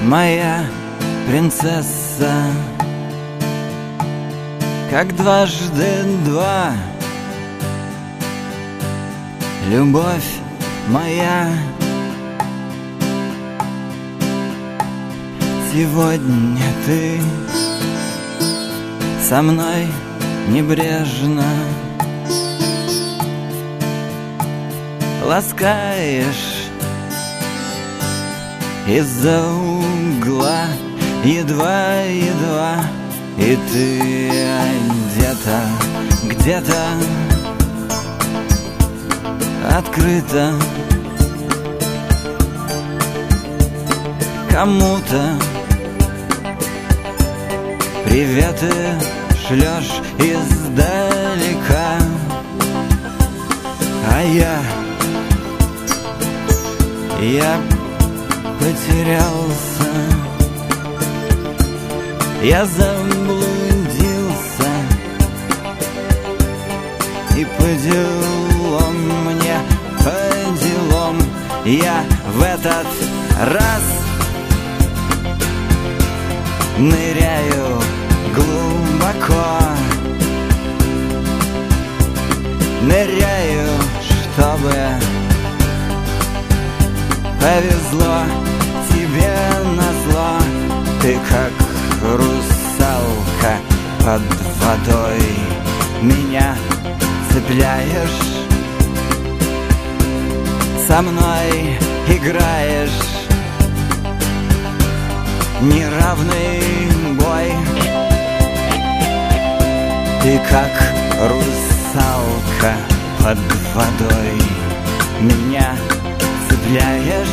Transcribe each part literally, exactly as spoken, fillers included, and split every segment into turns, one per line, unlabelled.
моя принцесса, как дважды два. Любовь моя, сегодня ты со мной небрежно ласкаешь из-за угла, едва-едва, и ты где-то, где-то открыто кому-то приветы шлешь издалека, а я, я потерялся, я заблудился, и по делам мне, по делам я в этот раз ныряю глубоко, ныряю, чтобы повезло тебе назло. Ты как русалка под водой меня цепляешь, со мной играешь неравный бой. Ты как русалка под водой меня цепляешь,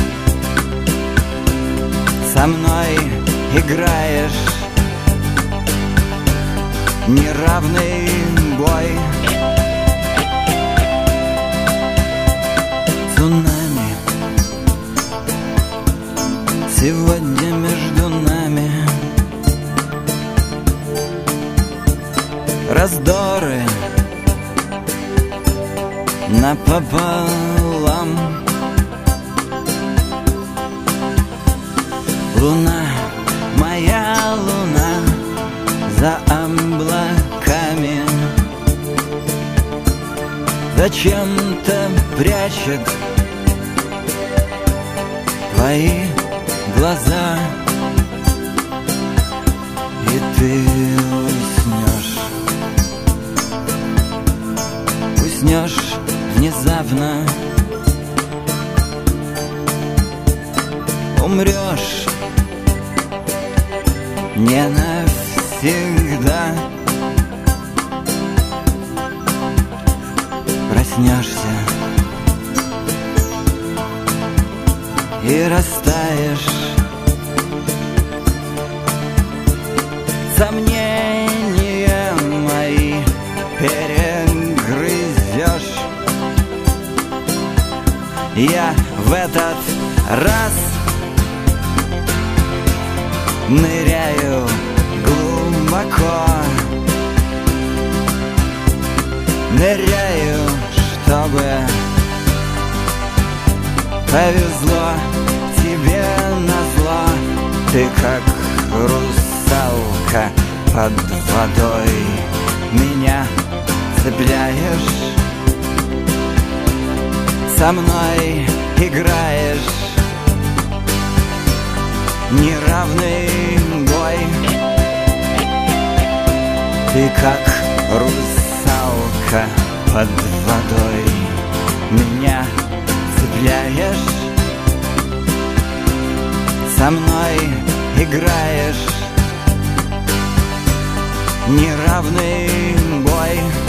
со мной играешь неравный бой. Цунами сегодня между нами, раздоры напополам. Луна, моя луна, за облаками зачем-то прячет твои глаза, и ты уснешь, уснешь внезапно, умрешь не навсегда. Проснешься и растаешь, сомнения мои перегрызешь. Я в этот раз ныряю глубоко, ныряю, чтобы повезло тебе назло. Ты как русалка под водой меня цепляешь, со мной играешь неравный бой. Ты как русалка под водой меня цепляешь, со мной играешь неравный бой.